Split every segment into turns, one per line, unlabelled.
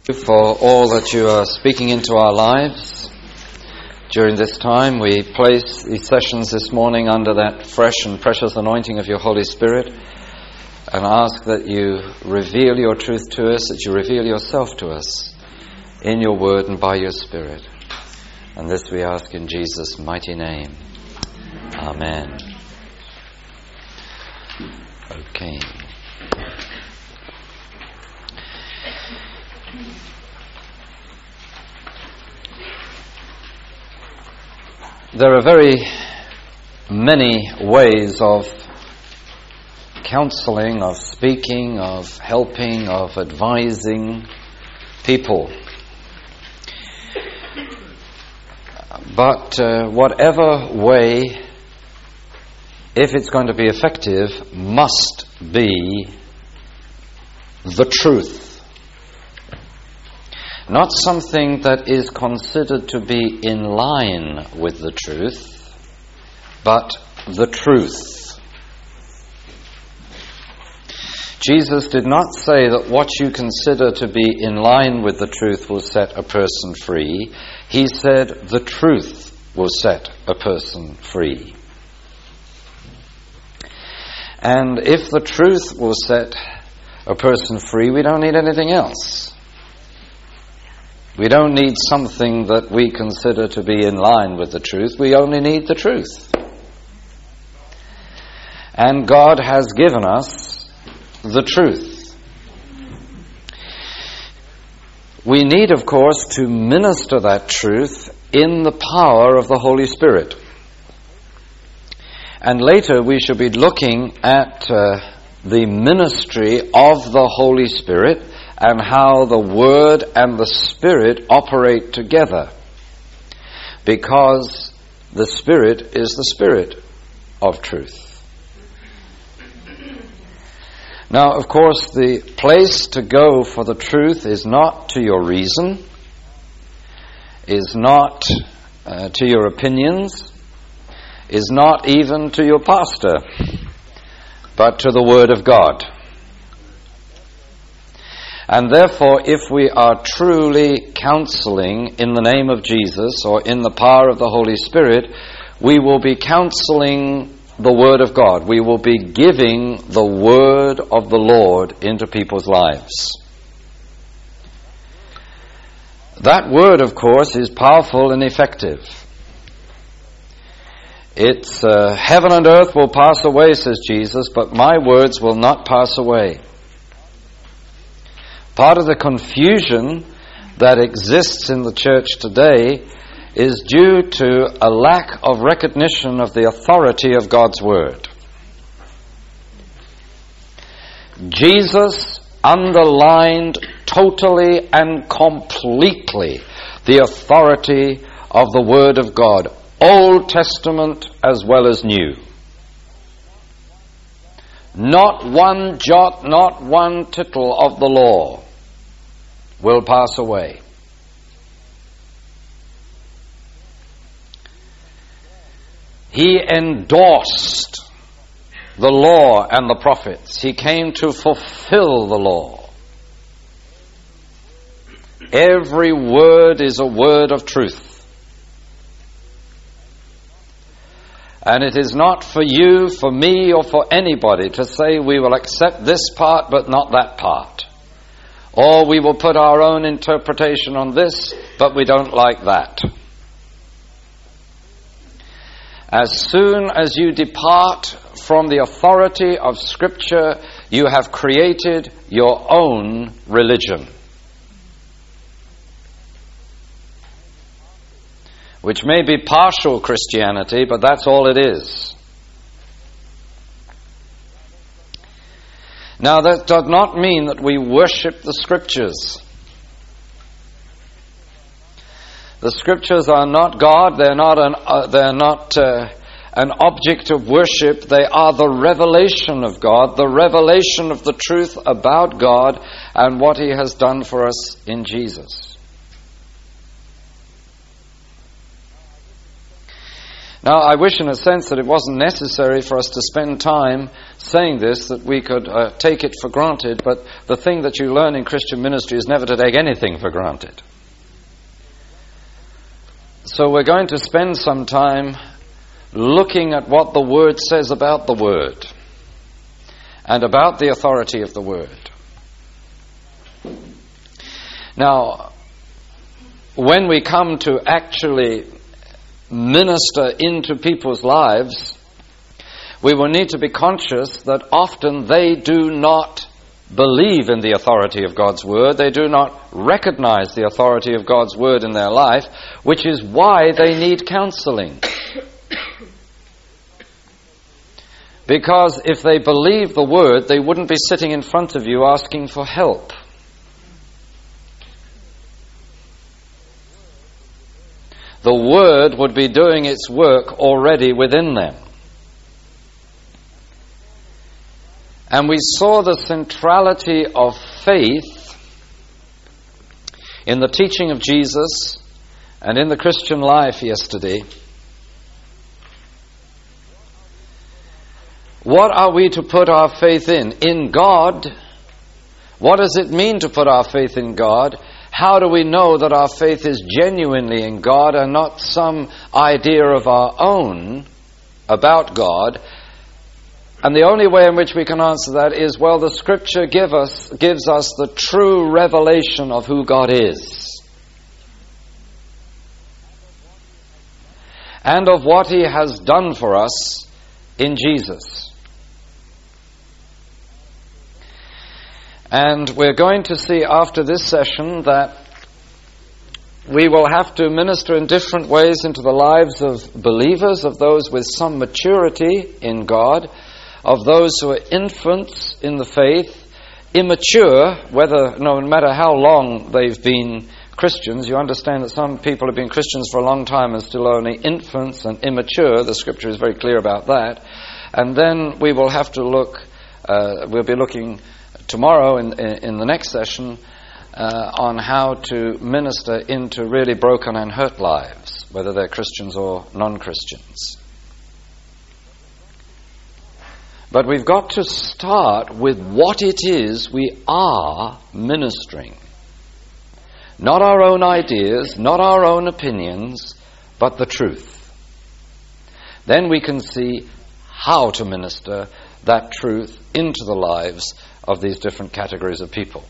For all that you are speaking into our lives during this time. We place these sessions this morning under that fresh and precious anointing of your Holy Spirit and ask that you reveal your truth to us, that you reveal yourself to us in your word and by your Spirit. And this we ask in Jesus' mighty name. Amen. Okay. There are very many ways of counseling, of speaking, of helping, of advising people. But whatever way, if it's going to be effective, must be the truth. Not something that is considered to be in line with the truth, but the truth. Jesus did not say that what you consider to be in line with the truth will set a person free. He said the truth will set a person free. And if the truth will set a person free, we don't need anything else. We don't need something that we consider to be in line with the truth. We only need the truth. And God has given us the truth. We need, of course, to minister that truth in the power of the Holy Spirit. And later we shall be looking at the ministry of the Holy Spirit and how the Word and the Spirit operate together. Because the Spirit is the Spirit of truth. Now, of course, the place to go for the truth is not to your reason, is not to your opinions, is not even to your pastor, but to the Word of God. And therefore, if we are truly counseling in the name of Jesus or in the power of the Holy Spirit, we will be counseling the Word of God. We will be giving the Word of the Lord into people's lives. That Word, of course, is powerful and effective. It's heaven and earth will pass away, says Jesus, but my words will not pass away. Part of the confusion that exists in the church today is due to a lack of recognition of the authority of God's Word. Jesus underlined totally and completely the authority of the Word of God, Old Testament as well as New. Not one jot, not one tittle of the law will pass away. He endorsed the law and the prophets. He came to fulfill the law. Every word is a word of truth. And it is not for you, for me, or for anybody to say we will accept this part but not that part. Or we will put our own interpretation on this, but we don't like that. As soon as you depart from the authority of Scripture, you have created your own religion, which may be partial Christianity, but that's all it is. Now, that does not mean that we worship the Scriptures. The Scriptures are not God. They're not an object of worship. They are the revelation of God, the revelation of the truth about God and what He has done for us in Jesus. Now, I wish in a sense that it wasn't necessary for us to spend time saying this that we could take it for granted, but the thing that you learn in Christian ministry is never to take anything for granted. So we're going to spend some time looking at what the Word says about the Word and about the authority of the Word. Now, when we come to actually minister into people's lives, we will need to be conscious that often they do not believe in the authority of God's Word. They do not recognize the authority of God's Word in their life, which is why they need counseling. Because if they believe the Word, they wouldn't be sitting in front of you asking for help. The Word would be doing its work already within them. And we saw the centrality of faith in the teaching of Jesus and in the Christian life yesterday. What are we to put our faith in? In God. What does it mean to put our faith in God? How do we know that our faith is genuinely in God and not some idea of our own about God? And the only way in which we can answer that is, well, the Scripture gives us the true revelation of who God is and of what He has done for us in Jesus. And we're going to see after this session that we will have to minister in different ways into the lives of believers, of those with some maturity in God, of those who are infants in the faith, immature, no matter how long they've been Christians. You understand that some people have been Christians for a long time and still only infants and immature. The Scripture is very clear about that. And then we will have to look, we'll be looking tomorrow in the next session on how to minister into really broken and hurt lives, whether they're Christians or non-Christians. But we've got to start with what it is we are ministering. Not our own ideas, not our own opinions, but the truth. Then we can see how to minister that truth into the lives of these different categories of people.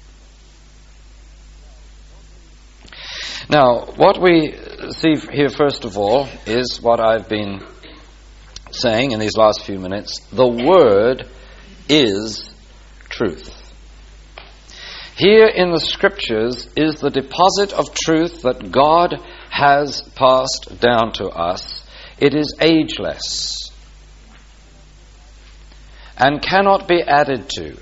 Now, what we see here first of all is what I've been saying in these last few minutes. The Word is truth. Here in the Scriptures is the deposit of truth that God has passed down to us. It is ageless and cannot be added to.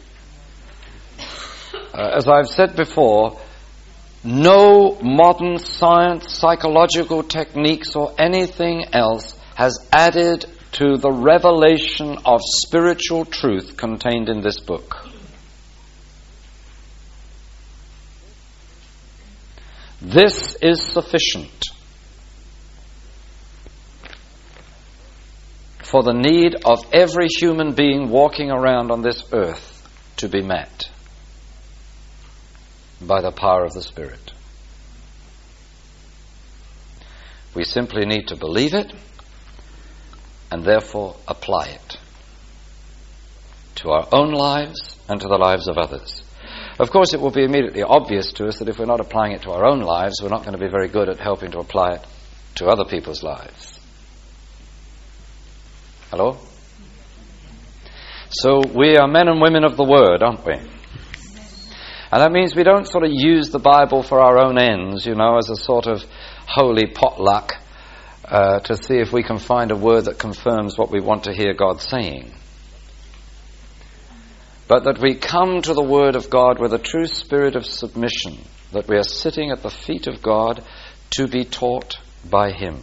As I've said before, no modern science, psychological techniques, or anything else has added to the revelation of spiritual truth contained in this book. This is sufficient for the need of every human being walking around on this earth to be met by the power of the Spirit. We simply need to believe it and therefore apply it to our own lives and to the lives of others. Of course, it will be immediately obvious to us that if we're not applying it to our own lives, we're not going to be very good at helping to apply it to other people's lives. Hello? So we are men and women of the Word, aren't we? And that means we don't sort of use the Bible for our own ends, as a sort of holy potluck to see if we can find a word that confirms what we want to hear God saying. But that we come to the Word of God with a true spirit of submission, that we are sitting at the feet of God to be taught by Him.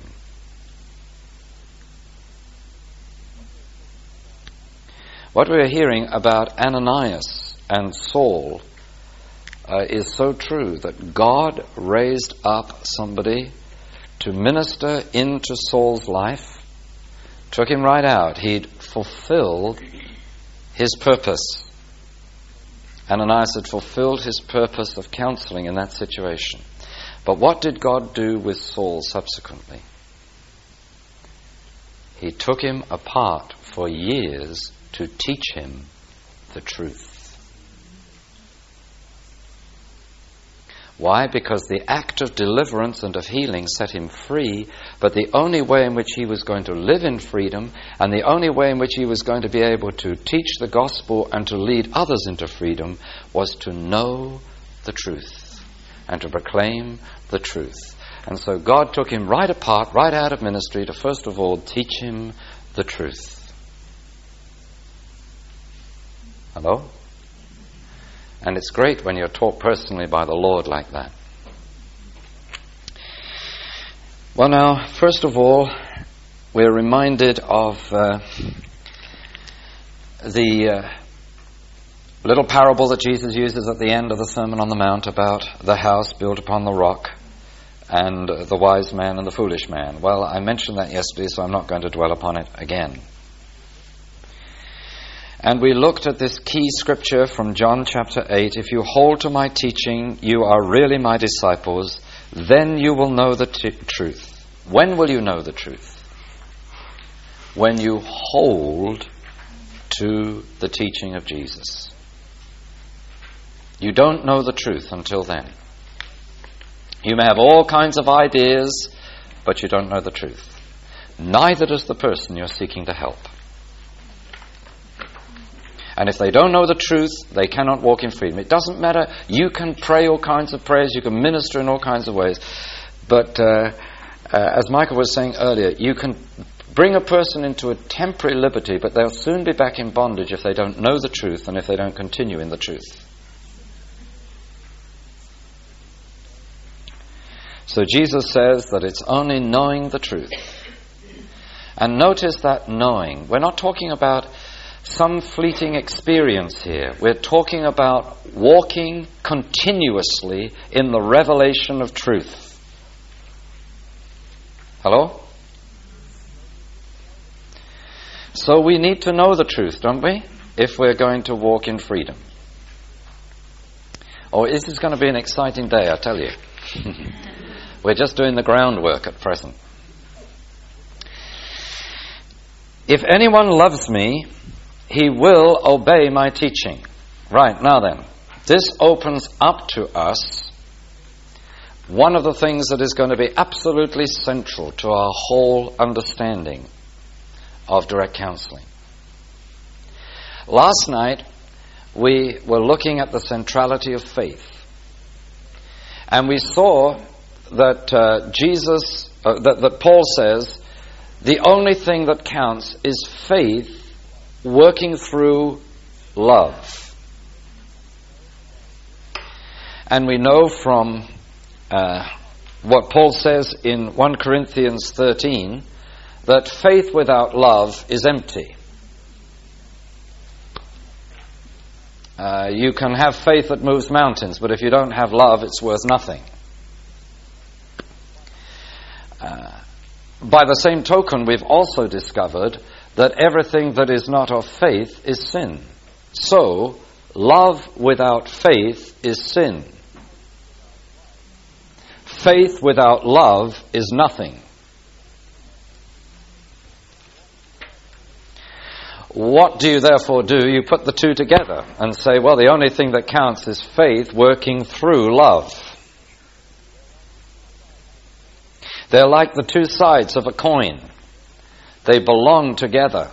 What we are hearing about Ananias and Saul is so true, that God raised up somebody to minister into Saul's life, took him right out. He'd fulfilled his purpose. Ananias had fulfilled his purpose of counseling in that situation. But what did God do with Saul subsequently? He took him apart for years to teach him the truth. Why? Because the act of deliverance and of healing set him free, but the only way in which he was going to live in freedom, and the only way in which he was going to be able to teach the gospel and to lead others into freedom, was to know the truth and to proclaim the truth. And so God took him right apart, right out of ministry, to first of all teach him the truth. Hello? And it's great when you're taught personally by the Lord like that. Well, now, first of all, we're reminded of the little parable that Jesus uses at the end of the Sermon on the Mount about the house built upon the rock and the wise man and the foolish man. Well, I mentioned that yesterday, so I'm not going to dwell upon it again. And we looked at this key scripture from John chapter 8. If you hold to my teaching, you are really my disciples. Then you will know the truth. When will you know the truth? When you hold to the teaching of Jesus. You don't know the truth until then. You may have all kinds of ideas, but you don't know the truth. Neither does the person you're seeking to help. And if they don't know the truth, they cannot walk in freedom. It doesn't matter. You can pray all kinds of prayers. You can minister in all kinds of ways. But as Michael was saying earlier, you can bring a person into a temporary liberty, but they'll soon be back in bondage if they don't know the truth and if they don't continue in the truth. So Jesus says that it's only knowing the truth. And notice that knowing. We're not talking about some fleeting experience here. We're talking about walking continuously in the revelation of truth. Hello? So we need to know the truth, don't we? If we're going to walk in freedom. Oh, this is going to be an exciting day, I tell you. We're just doing the groundwork at present. If anyone loves me, he will obey my teaching. Right, now then, this opens up to us one of the things that is going to be absolutely central to our whole understanding of direct counseling. Last night, we were looking at the centrality of faith. And we saw that that Paul says, the only thing that counts is faith working through love. And we know from what Paul says in 1 Corinthians 13 that faith without love is empty. You can have faith that moves mountains, but if you don't have love, it's worth nothing. By the same token, we've also discovered that everything that is not of faith is sin. So, love without faith is sin. Faith without love is nothing. What do you therefore do? You put the two together and say, well, the only thing that counts is faith working through love. They're like the two sides of a coin. They belong together.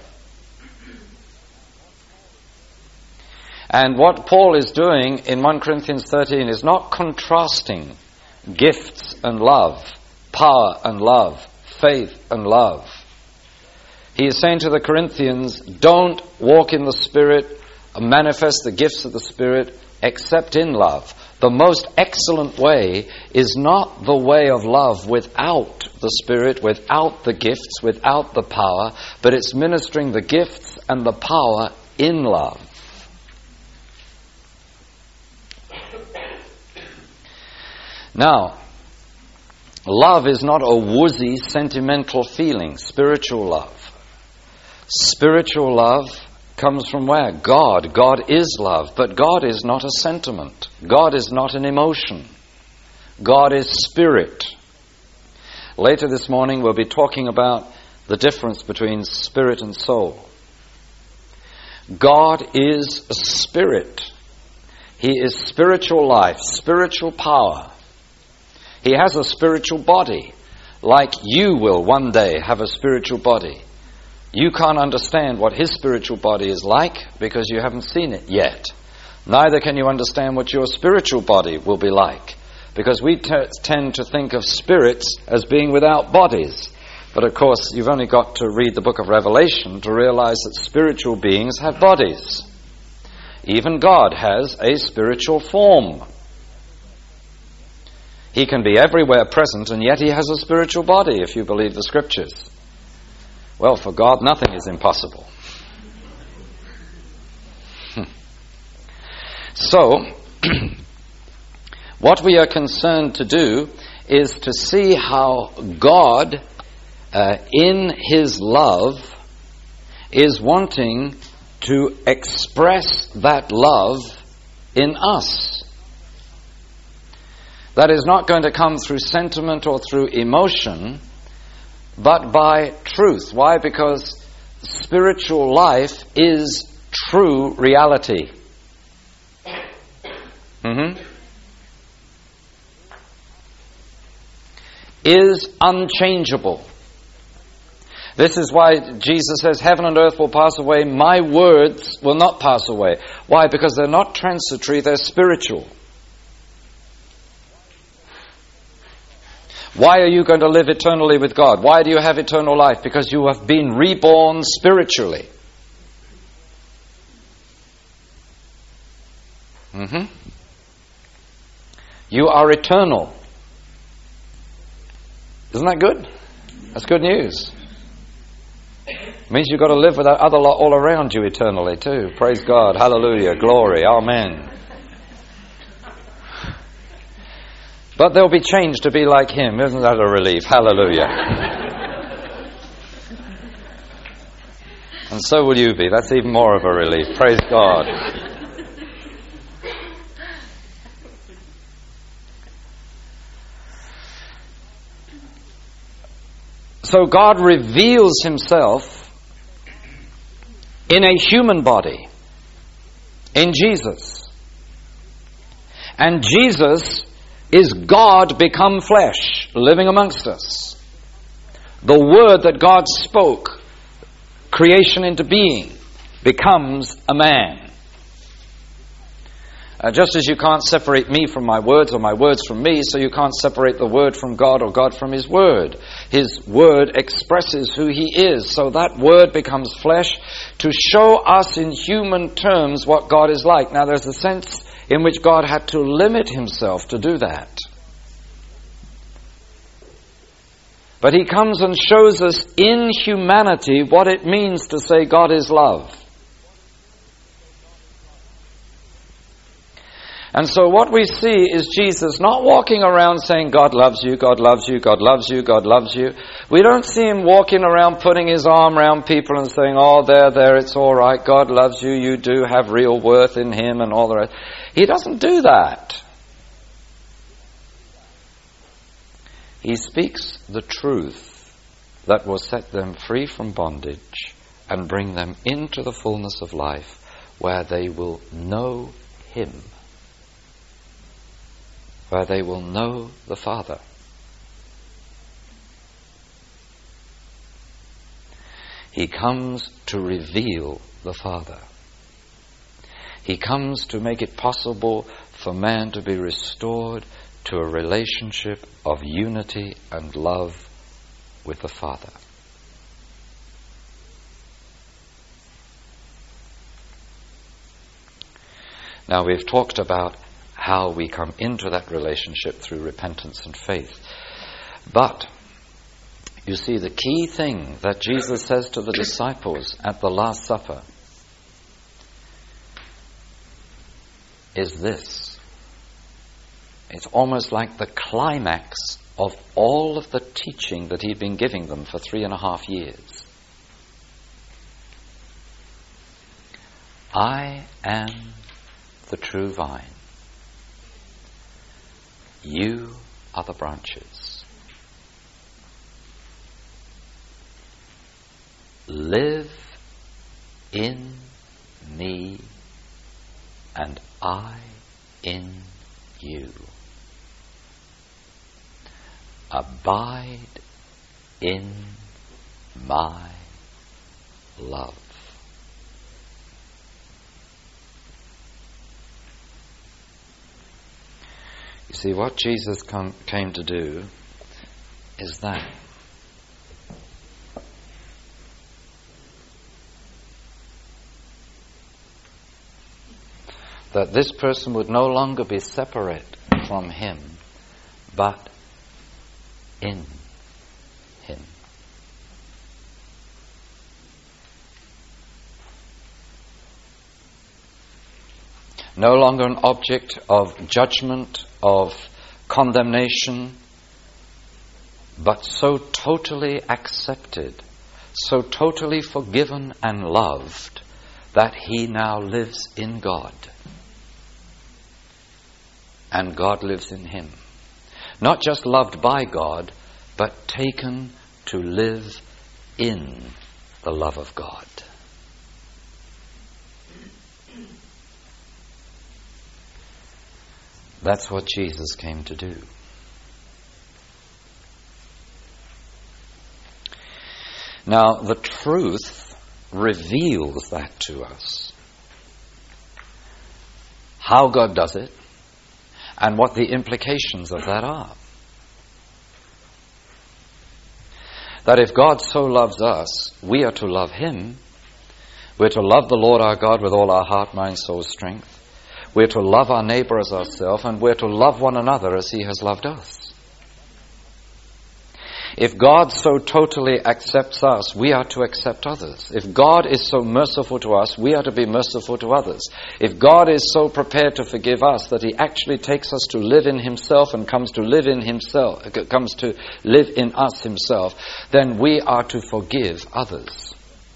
And what Paul is doing in 1 Corinthians 13 is not contrasting gifts and love, power and love, faith and love. He is saying to the Corinthians, don't walk in the Spirit, manifest the gifts of the Spirit, except in love. The most excellent way is not the way of love without the Spirit, without the gifts, without the power, but it's ministering the gifts and the power in love. Now, love is not a woozy, sentimental feeling. Spiritual love. Spiritual love comes from where? God. God is love. But God is not a sentiment. God is not an emotion. God is spirit. Later this morning we'll be talking about the difference between spirit and soul. God is a spirit. He is spiritual life, spiritual power. He has a spiritual body, like you will one day have a spiritual body. You can't understand what his spiritual body is like because you haven't seen it yet. Neither can you understand what your spiritual body will be like, because we tend to think of spirits as being without bodies. But of course, you've only got to read the book of Revelation to realize that spiritual beings have bodies. Even God has a spiritual form. He can be everywhere present, and yet he has a spiritual body, if you believe the scriptures. Well, for God, nothing is impossible. So, what we are concerned to do is to see how God, in his love, is wanting to express that love in us. That is not going to come through sentiment or through emotion, but by truth. Why? Because spiritual life is true reality. Is unchangeable. This is why Jesus says, heaven and earth will pass away, my words will not pass away. Why? Because they're not transitory, they're spiritual. Why are you going to live eternally with God? Why do you have eternal life? Because you have been reborn spiritually. You are eternal. Isn't that good? That's good news. It means you've got to live with that other lot all around you eternally too. Praise God. Hallelujah. Glory. Amen. But they'll be changed to be like him. Isn't that a relief? Hallelujah. And so will you be. That's even more of a relief. Praise God. So God reveals himself in a human body, in Jesus. And Jesus is God become flesh, living amongst us. The word that God spoke, creation into being, becomes a man. Just as you can't separate me from my words or my words from me, so you can't separate the word from God or God from his word. His word expresses who he is, so that word becomes flesh to show us in human terms what God is like. Now there's a sense in which God had to limit himself to do that. But he comes and shows us in humanity what it means to say God is love. And so what we see is Jesus not walking around saying, God loves you, God loves you, God loves you, God loves you. We don't see him walking around putting his arm around people and saying, oh, there, it's all right, God loves you, you do have real worth in him and all the rest. He doesn't do that. He speaks the truth that will set them free from bondage and bring them into the fullness of life where they will know him. Where they will know the Father. He comes to reveal the Father. He comes to make it possible for man to be restored to a relationship of unity and love with the Father. Now we've talked about how we come into that relationship through repentance and faith. But, you see, the key thing that Jesus says to the disciples at the Last Supper is this. It's almost like the climax of all of the teaching that he'd been giving them for 3.5 years. I am the true vine. You are the branches. Live in me and I in you. Abide in my love. You see, what Jesus came to do is that. That this person would no longer be separate from him, but in him. No longer an object of judgment, of condemnation, but so totally accepted, so totally forgiven and loved that he now lives in God. And God lives in him. Not just loved by God, but taken to live in the love of God. That's what Jesus came to do. Now, the truth reveals that to us. How God does it, and what the implications of that are. That if God so loves us, we are to love him. We're to love the Lord our God with all our heart, mind, soul, strength. We're to love our neighbor as ourselves, and we're to love one another as he has loved us. If God so totally accepts us, we are to accept others. If God is so merciful to us, we are to be merciful to others. If God is so prepared to forgive us that he actually takes us to live in himself and comes to live in us himself, then we are to forgive others.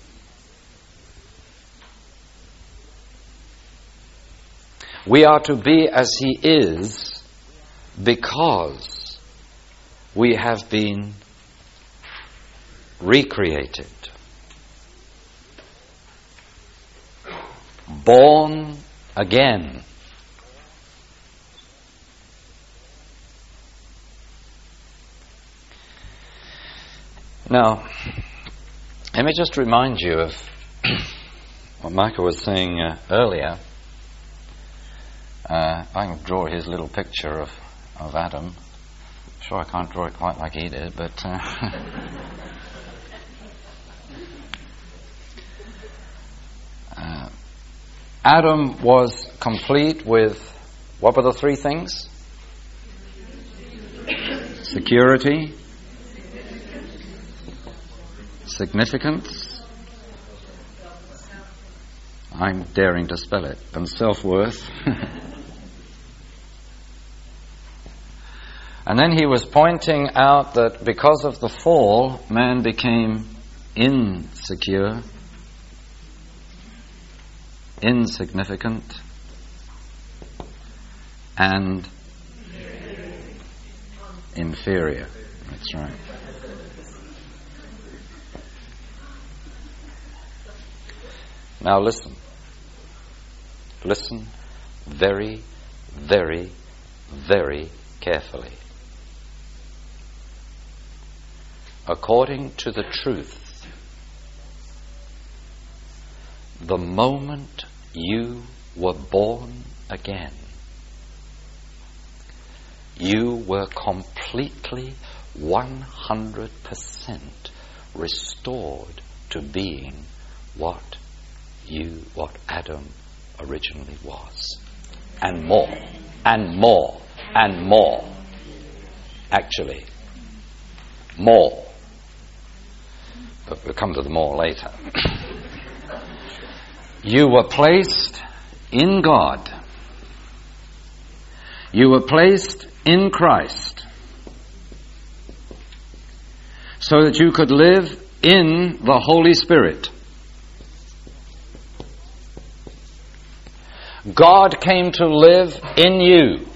We are to be as he is because we have been recreated, born again. Now, let me just remind you of what Michael was saying earlier. I can draw his little picture of Adam. I'm sure I can't draw it quite like he did, but Adam was complete with, what were the three things? Security, significance, I'm daring to spell it, and self-worth. And then he was pointing out that because of the fall, man became insecure, insignificant, and inferior. That's right. Now listen. Listen very, very, very carefully. According to the truth, the moment you were born again, you were completely 100% restored to being what Adam originally was. And more, and more, and more. Actually, more. But we'll come to the more later. You were placed in God. You were placed in Christ so that you could live in the Holy Spirit. God came to live in you.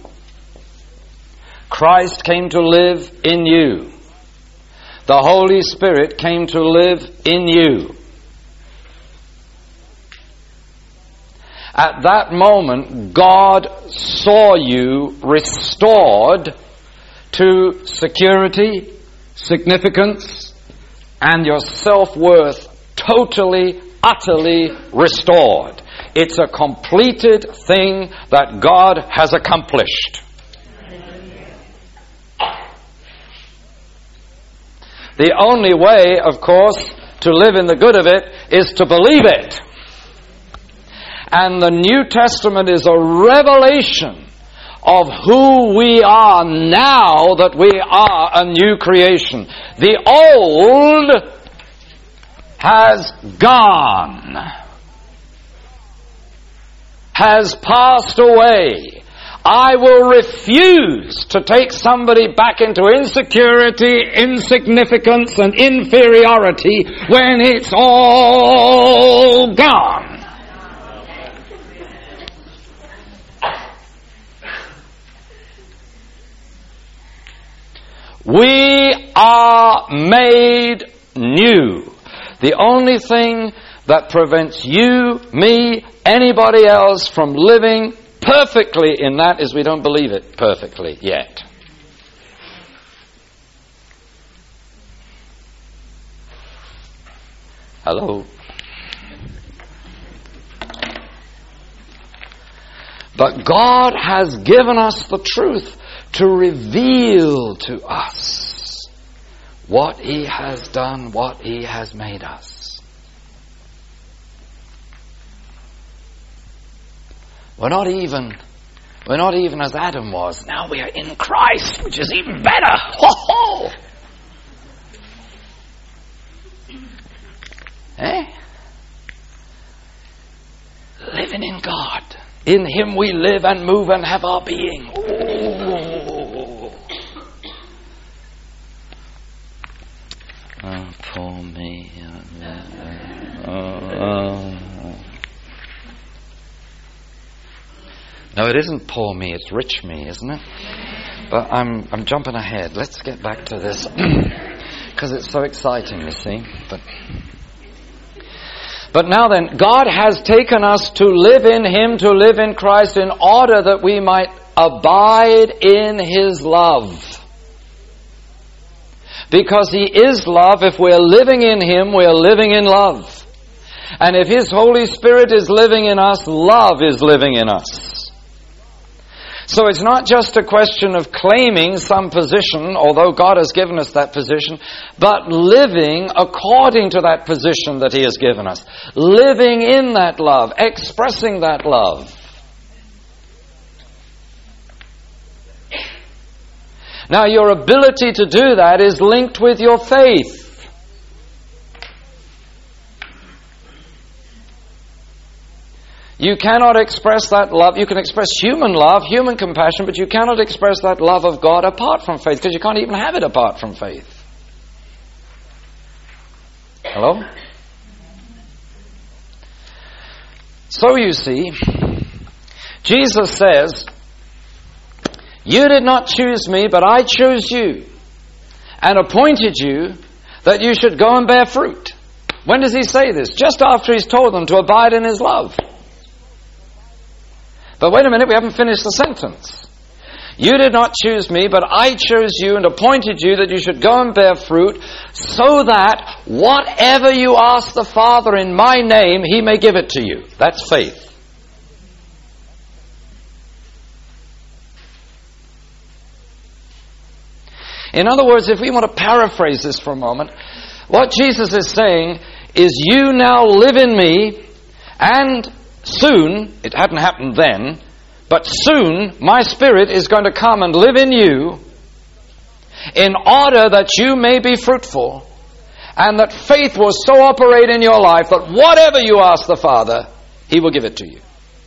Christ came to live in you. The Holy Spirit came to live in you. At that moment, God saw you restored to security, significance, and your self-worth totally, utterly restored. It's a completed thing that God has accomplished. The only way, of course, to live in the good of it is to believe it. And the New Testament is a revelation of who we are now that we are a new creation. The old has gone, has passed away. I will refuse to take somebody back into insecurity, insignificance, and inferiority when it's all gone. We are made new. The only thing that prevents you, me, anybody else from living perfectly in that is we don't believe it perfectly yet. Hello? But God has given us the truth to reveal to us what He has done, what He has made us. We're not even as Adam was. Now we are in Christ, which is even better. Ho ho! Living in God. In Him we live and move and have our being. Ooh. Oh, poor me. No, it isn't poor me, it's rich me, isn't it? But I'm jumping ahead. Let's get back to this. Because it's so exciting, you see. But now then, God has taken us to live in Him, to live in Christ, in order that we might abide in His love. Because He is love, if we're living in Him, we're living in love. And if His Holy Spirit is living in us, love is living in us. So it's not just a question of claiming some position, although God has given us that position, but living according to that position that He has given us. Living in that love, expressing that love. Now your ability to do that is linked with your faith. You cannot express that love. You can express human love, human compassion, but you cannot express that love of God apart from faith, because you can't even have it apart from faith. Hello? So you see, Jesus says, "You did not choose me, but I chose you and appointed you that you should go and bear fruit." When does He say this? Just after He's told them to abide in His love. But wait a minute, we haven't finished the sentence. "You did not choose me, but I chose you and appointed you that you should go and bear fruit, so that whatever you ask the Father in my name, He may give it to you." That's faith. In other words, if we want to paraphrase this for a moment, what Jesus is saying is, you now live in me, and soon, it hadn't happened then, but soon my Spirit is going to come and live in you in order that you may be fruitful, and that faith will so operate in your life that whatever you ask the Father, He will give it to you.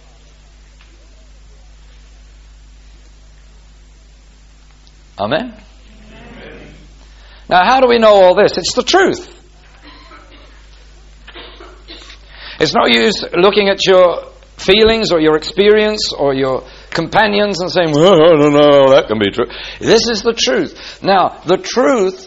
Amen? Amen. Now, how do we know all this? It's the truth. It's no use looking at your feelings or your experience or your companions and saying, well, no, that can be true. This is the truth. Now, the truth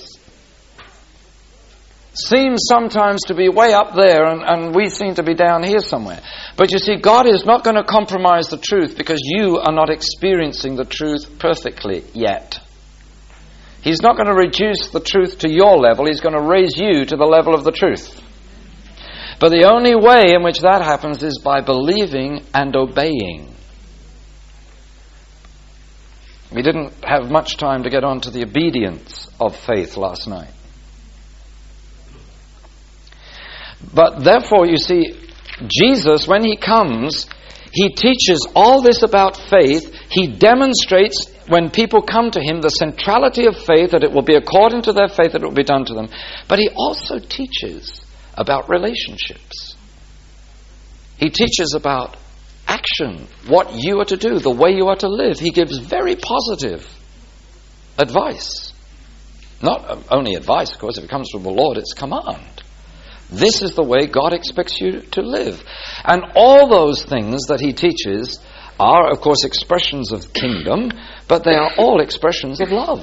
seems sometimes to be way up there and we seem to be down here somewhere. But you see, God is not going to compromise the truth because you are not experiencing the truth perfectly yet. He's not going to reduce the truth to your level. He's going to raise you to the level of the truth. But the only way in which that happens is by believing and obeying. We didn't have much time to get on to the obedience of faith last night. But therefore, you see, Jesus, when he comes, he teaches all this about faith. He demonstrates, when people come to him, the centrality of faith, that it will be according to their faith that it will be done to them. But he also teaches about relationships. He teaches about action, what you are to do, the way you are to live. He gives very positive advice. Not only advice, of course, if it comes from the Lord, it's command. This is the way God expects you to live. And all those things that he teaches are, of course, expressions of kingdom, but they are all expressions of love.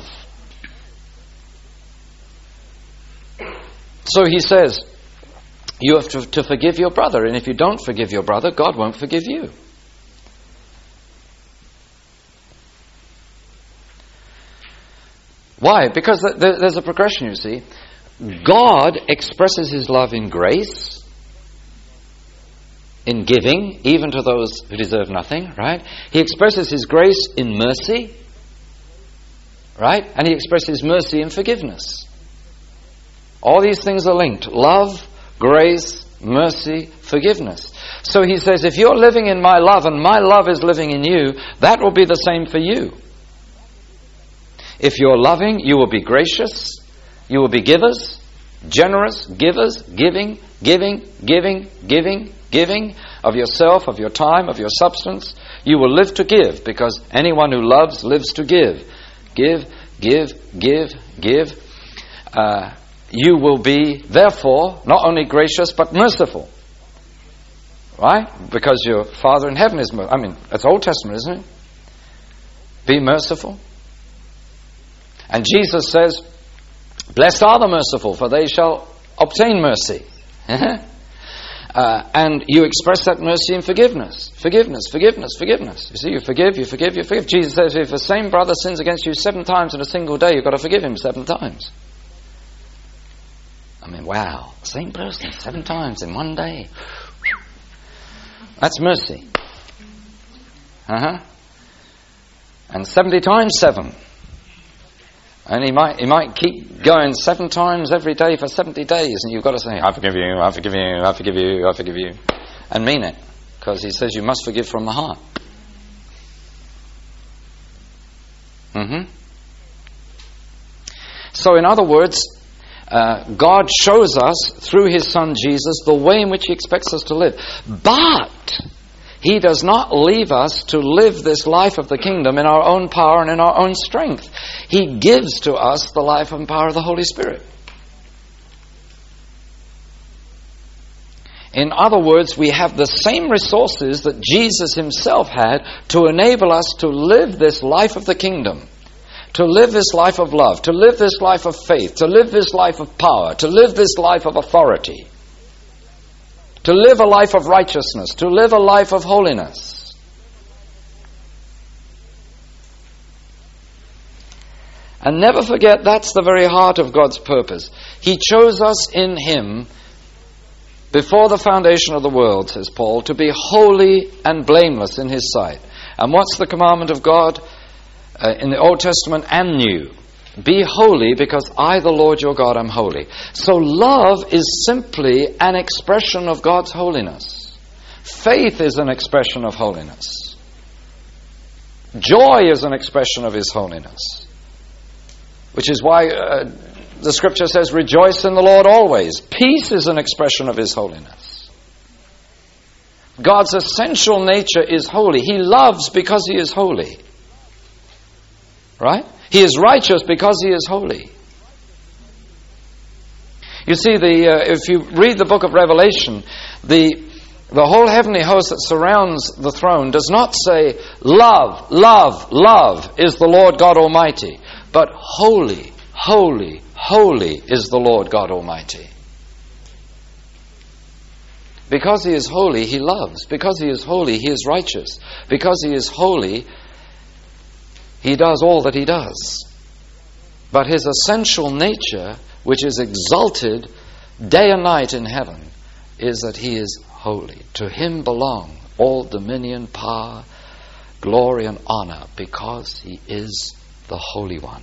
So he says, you have to forgive your brother, and if you don't forgive your brother, God won't forgive you. Why? Because there's a progression, you see. God expresses his love in grace, in giving, even to those who deserve nothing, right? He expresses his grace in mercy, right? And he expresses mercy in forgiveness. All these things are linked. Love, grace, mercy, forgiveness. So he says, if you're living in my love and my love is living in you, that will be the same for you. If you're loving, you will be gracious. You will be givers, generous, givers, giving of yourself, of your time, of your substance. You will live to give, because anyone who loves lives to give. Give. You will be, therefore, not only gracious, but merciful. Right? Because your Father in heaven is merciful. I mean, that's Old Testament, isn't it? Be merciful. And Jesus says, blessed are the merciful, for they shall obtain mercy. And you express that mercy in forgiveness. Forgiveness. You see, you forgive. Jesus says, if the same brother sins against you 7 times in a single day, you've got to forgive him 7 times. I mean, wow. Same person 7 times in one day. That's mercy. And 70 times 7. And he might keep going 7 times every day for 70 days, and you've got to say, I forgive you, I forgive you, I forgive you, I forgive you, and mean it, because he says you must forgive from the heart. So in other words, God shows us through his Son Jesus the way in which he expects us to live. But he does not leave us to live this life of the kingdom in our own power and in our own strength. He gives to us the life and power of the Holy Spirit. In other words, we have the same resources that Jesus himself had to enable us to live this life of the kingdom, to live this life of love, to live this life of faith, to live this life of power, to live this life of authority, to live a life of righteousness, to live a life of holiness. And never forget, that's the very heart of God's purpose. He chose us in him before the foundation of the world, says Paul, to be holy and blameless in his sight. And what's the commandment of God in the Old Testament and New? Be holy, because I, the Lord your God, am holy. So love is simply an expression of God's holiness. Faith is an expression of holiness. Joy is an expression of his holiness. Which is why the scripture says, rejoice in the Lord always. Peace is an expression of his holiness. God's essential nature is holy. He loves because he is holy. Right? He is righteous because he is holy. You see, if you read the book of Revelation, the the whole heavenly host that surrounds the throne does not say, love, love, love is the Lord God Almighty, but holy, holy, holy is the Lord God Almighty. Because He is holy, He loves. Because He is holy, He is righteous. Because He is holy, He does all that He does. But His essential nature, which is exalted day and night in heaven, is that He is holy. To Him belong all dominion, power, glory and honor, because He is the Holy One.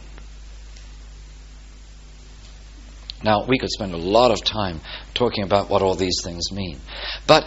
Now, we could spend a lot of time talking about what all these things mean. But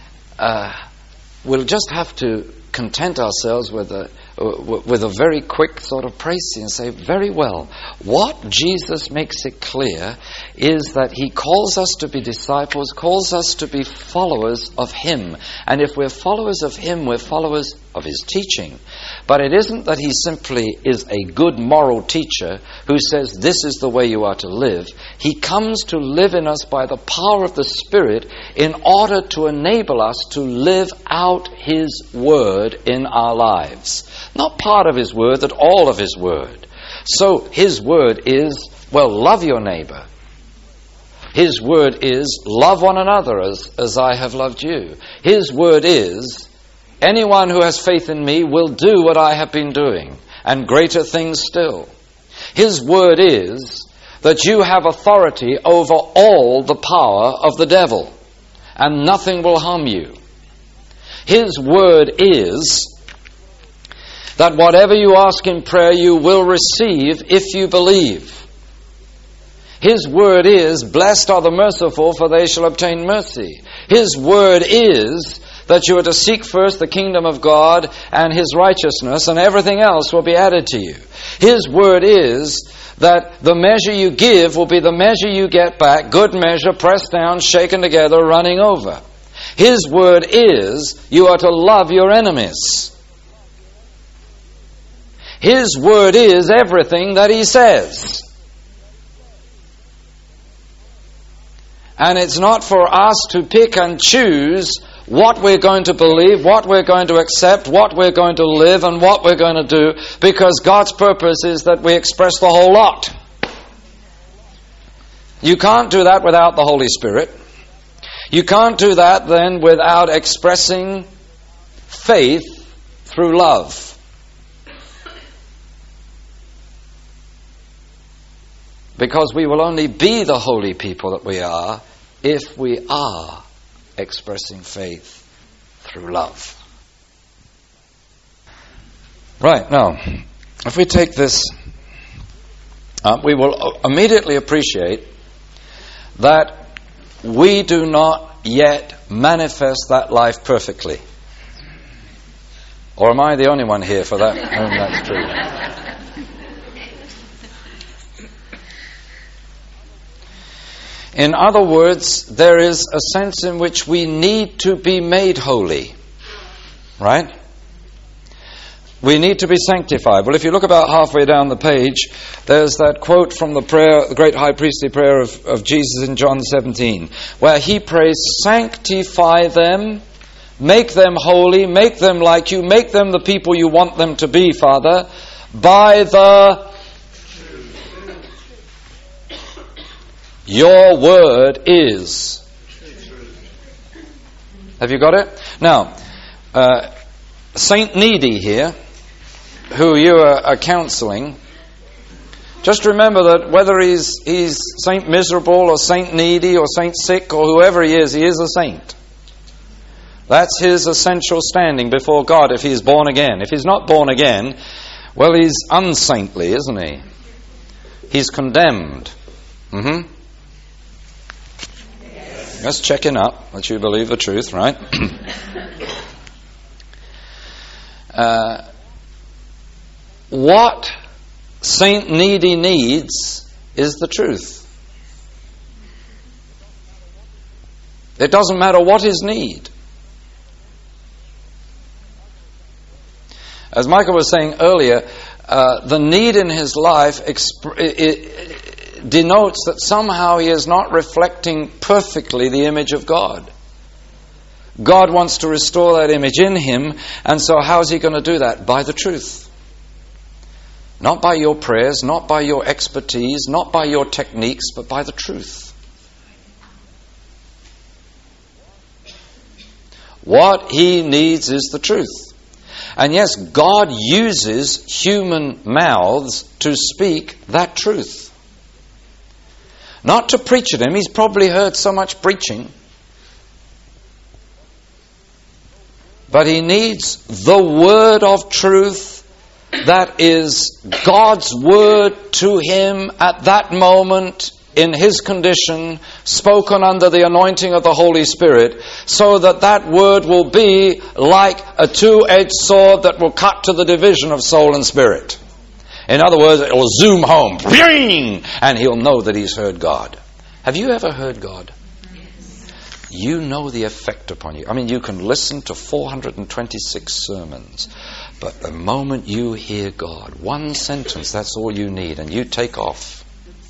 we'll just have to content ourselves with a very quick sort of précis and say, very well, what Jesus makes it clear is that He calls us to be disciples, calls us to be followers of Him. And if we're followers of Him, we're followers of His teaching. But it isn't that He simply is a good moral teacher who says this is the way you are to live. He comes to live in us by the power of the Spirit in order to enable us to live out His Word in our lives. Not part of His Word, but all of His Word. So His Word is, well, love your neighbor. His Word is, love one another as I have loved you. His Word is, anyone who has faith in me will do what I have been doing, and greater things still. His Word is that you have authority over all the power of the devil, and nothing will harm you. His Word is that whatever you ask in prayer you will receive if you believe. His Word is, blessed are the merciful, for they shall obtain mercy. His Word is that you are to seek first the kingdom of God and His righteousness, and everything else will be added to you. His Word is that the measure you give will be the measure you get back, good measure, pressed down, shaken together, running over. His Word is you are to love your enemies. His Word is everything that He says. And it's not for us to pick and choose what we're going to believe, what we're going to accept, what we're going to live, and what we're going to do, because God's purpose is that we express the whole lot. You can't do that without the Holy Spirit. You can't do that then without expressing faith through love. Because we will only be the holy people that we are if we are expressing faith through love. Right, now, if we take this up, we will immediately appreciate that we do not yet manifest that life perfectly. Or am I the only one here for that whom that's true? In other words, there is a sense in which we need to be made holy. Right? We need to be sanctified. Well, if you look about halfway down the page, there's that quote from the prayer, the great high priestly prayer of Jesus in John 17, where He prays, sanctify them, make them holy, make them like you, make them the people you want them to be, Father, by the Your Word is. Have you got it? Now, Saint Needy here, who you are counseling, just remember that whether he's Saint Miserable or Saint Needy or Saint Sick or whoever he is a saint. That's his essential standing before God if he's born again. If he's not born again, well, he's unsaintly, isn't he? He's condemned. Just checking up that you believe the truth, right? What Saint Needy needs is the truth. It doesn't matter what his need. As Michael was saying earlier, the need in his life denotes that somehow he is not reflecting perfectly the image of God. God wants to restore that image in him, and so how is he going to do that? By the truth. Not by your prayers, not by your expertise, not by your techniques, but by the truth. What he needs is the truth. And yes, God uses human mouths to speak that truth. Not to preach at him. He's probably heard so much preaching. But he needs the word of truth that is God's word to him at that moment in his condition, spoken under the anointing of the Holy Spirit, so that that word will be like a two-edged sword that will cut to the division of soul and spirit. In other words, it will zoom home, and he'll know that he's heard God. Have you ever heard God? You know the effect upon you. I mean, you can listen to 426 sermons, but the moment you hear God, one sentence, that's all you need, and you take off.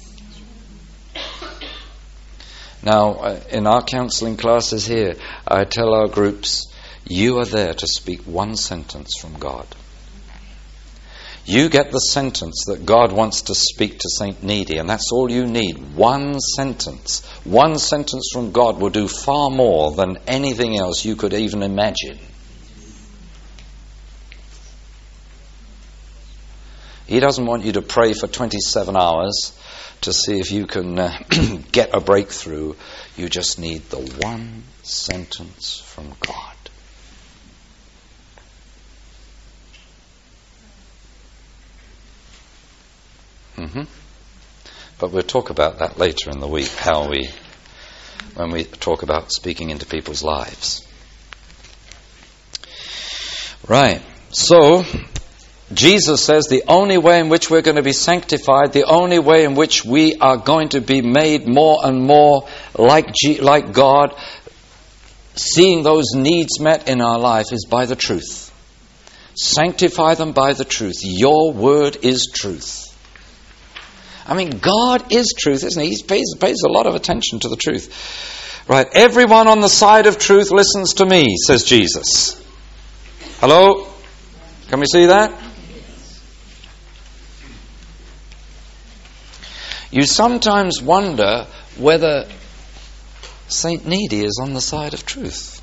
Now, in our counseling classes here, I tell our groups, you are there to speak one sentence from God. You get the sentence that God wants to speak to St. Needy, and that's all you need. One sentence. One sentence from God will do far more than anything else you could even imagine. He doesn't want you to pray for 27 hours to see if you can get a breakthrough. You just need the one sentence from God. But we'll talk about that later in the week, when we talk about speaking into people's lives. Right. So, Jesus says the only way in which we're going to be sanctified, the only way in which we are going to be made more and more like God, seeing those needs met in our life, is by the truth. Sanctify them by the truth. Your word is truth. I mean, God is truth, isn't he? He pays a lot of attention to the truth. Right, everyone on the side of truth listens to me, says Jesus. Hello? Can we see that? You sometimes wonder whether St. Needy is on the side of truth.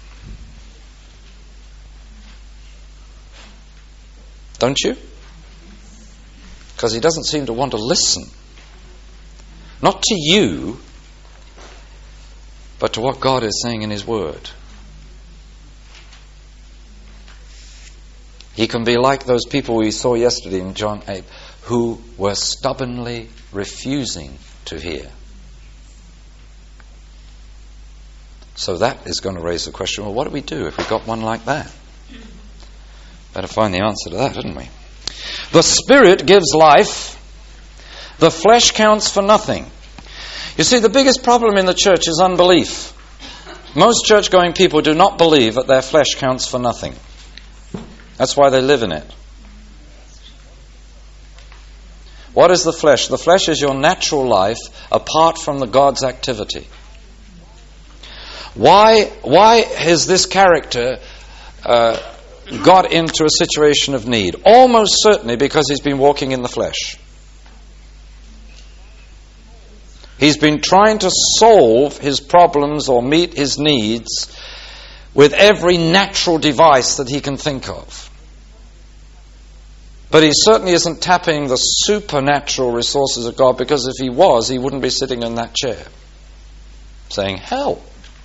Don't you? Because he doesn't seem to want to listen. Not to you, but to what God is saying in his word. He can be like those people we saw yesterday in John 8, who were stubbornly refusing to hear. So that is going to raise the question, well, what do we do if we've got one like that? Better find the answer to that, hadn't we? The Spirit gives life. The flesh counts for nothing. You see, the biggest problem in the church is unbelief. Most church-going people do not believe that their flesh counts for nothing. That's why they live in it. What is the flesh? The flesh is your natural life apart from the God's activity. Why has this character got into a situation of need? Almost certainly because he's been walking in the flesh. He's been trying to solve his problems or meet his needs with every natural device that he can think of. But he certainly isn't tapping the supernatural resources of God, because if he was, he wouldn't be sitting in that chair saying, help.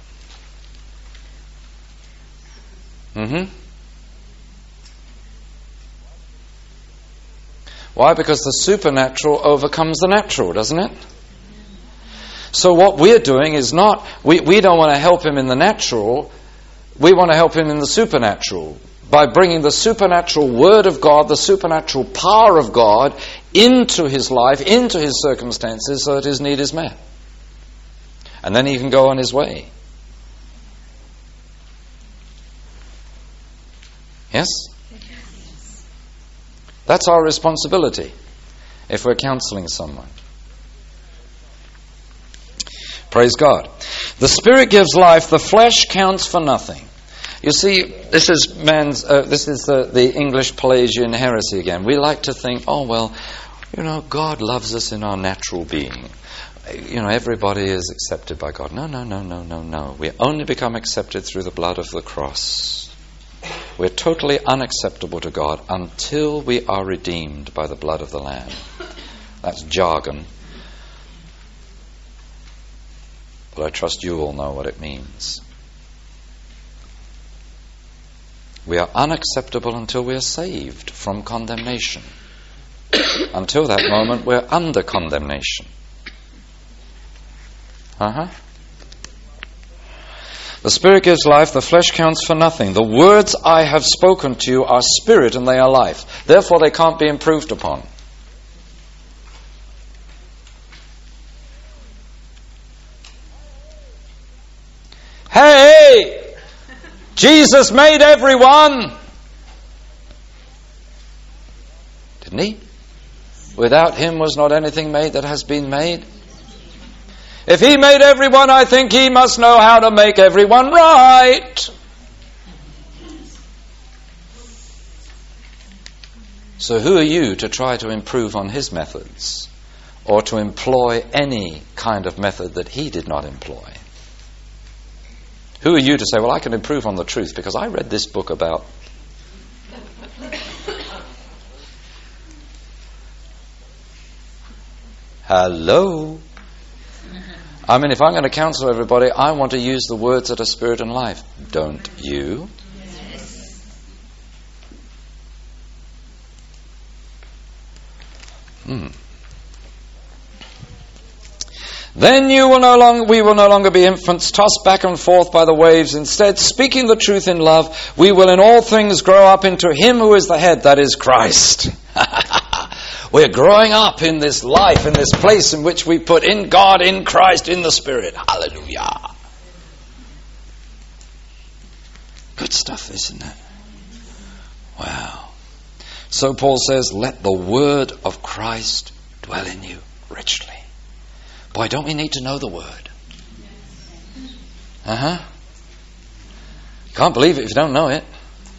Why? Because the supernatural overcomes the natural, doesn't it? So what we're doing is not, we don't want to help him in the natural, we want to help him in the supernatural, by bringing the supernatural word of God, the supernatural power of God into his life, into his circumstances, so that his need is met. And then he can go on his way. Yes? That's our responsibility if we're counseling someone. Praise God. The Spirit gives life, the flesh counts for nothing. You see, this is the English Pelagian heresy again. We like to think, oh, well, God loves us in our natural being. Everybody is accepted by God. No. We only become accepted through the blood of the cross. We're totally unacceptable to God until we are redeemed by the blood of the Lamb. That's jargon. But I trust you all know what it means. We are unacceptable until we are saved from condemnation. Until that moment, we're under condemnation. The Spirit gives life, the flesh counts for nothing. The words I have spoken to you are spirit and they are life. Therefore, they can't be improved upon. Hey! Jesus made everyone! Didn't he? Without him was not anything made that has been made. If he made everyone, I think he must know how to make everyone right. So who are you to try to improve on his methods, or to employ any kind of method that he did not employ? Who are you to say, well, I can improve on the truth because I read this book about... Hello? I mean, if I'm going to counsel everybody, I want to use the words that are spirit and life. Don't you? Then we will no longer be infants, tossed back and forth by the waves. Instead, speaking the truth in love, we will in all things grow up into him who is the head, that is Christ. We're growing up in this life, in this place in which we put in God, in Christ, in the Spirit. Hallelujah. Good stuff, isn't it? Wow. So Paul says, let the word of Christ dwell in you richly. Boy, don't we need to know the word? Can't believe it if you don't know it.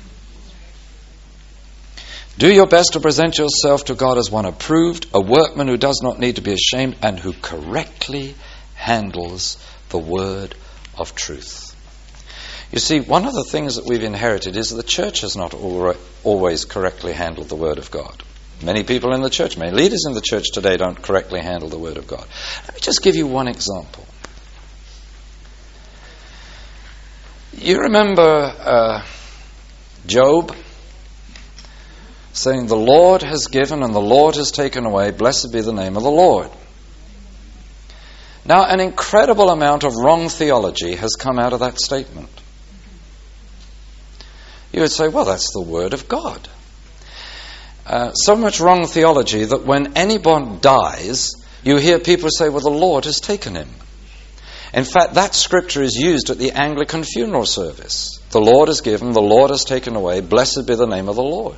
Do your best to present yourself to God as one approved, a workman who does not need to be ashamed and who correctly handles the word of truth. You see, one of the things that we've inherited is that the church has not always correctly handled the word of God. Many people in the church, many leaders in the church today don't correctly handle the word of God. Let me just give you one example. You remember Job saying, the Lord has given and the Lord has taken away, blessed be the name of the Lord. Now, an incredible amount of wrong theology has come out of that statement. You would say, well, that's the word of God. So much wrong theology that when anyone dies, you hear people say, well, the Lord has taken him. In fact, that scripture is used at the Anglican funeral service. The Lord has given, the Lord has taken away, blessed be the name of the Lord.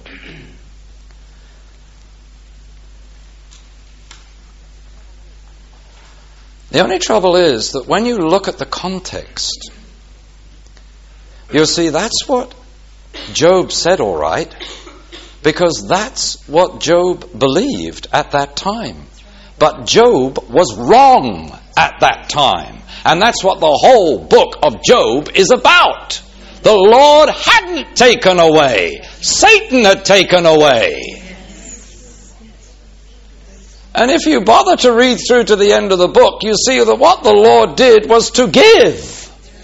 The only trouble is that when you look at the context, you'll see that's what Job said, all right, because that's what Job believed at that time. But Job was wrong at that time. And that's what the whole book of Job is about. The Lord hadn't taken away. Satan had taken away. And if you bother to read through to the end of the book, you see that what the Lord did was to give.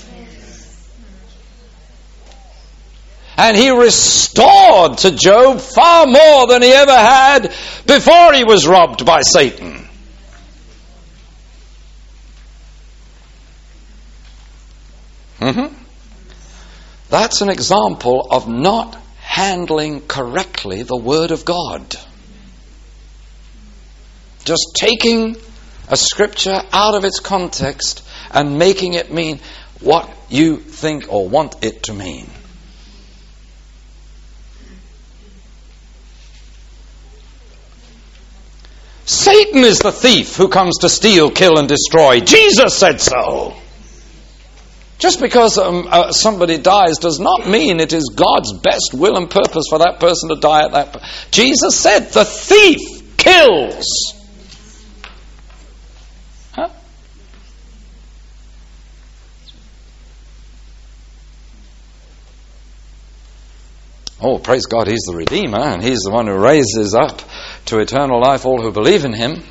And he restored to Job far more than he ever had before he was robbed by Satan. That's an example of not handling correctly the Word of God. Just taking a scripture out of its context and making it mean what you think or want it to mean. Satan is the thief who comes to steal, kill, and destroy. Jesus said so. Just because somebody dies does not mean it is God's best will and purpose for that person to die at that. Jesus said, the thief kills. Huh? Oh, praise God, He's the Redeemer, and He's the one who raises up to eternal life all who believe in Him.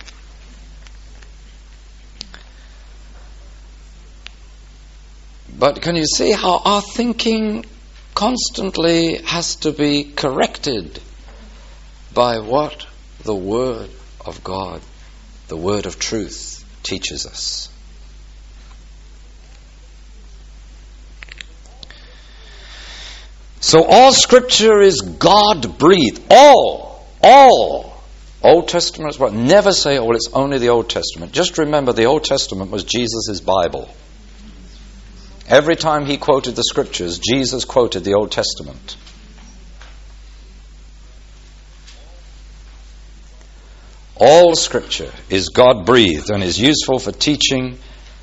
But can you see how our thinking constantly has to be corrected by what the Word of God, the Word of truth, teaches us? So all Scripture is God-breathed. All. Old Testament as well. Never say, oh, well, it's only the Old Testament. Just remember, the Old Testament was Jesus' Bible. Every time he quoted the Scriptures, Jesus quoted the Old Testament. All Scripture is God-breathed and is useful for teaching.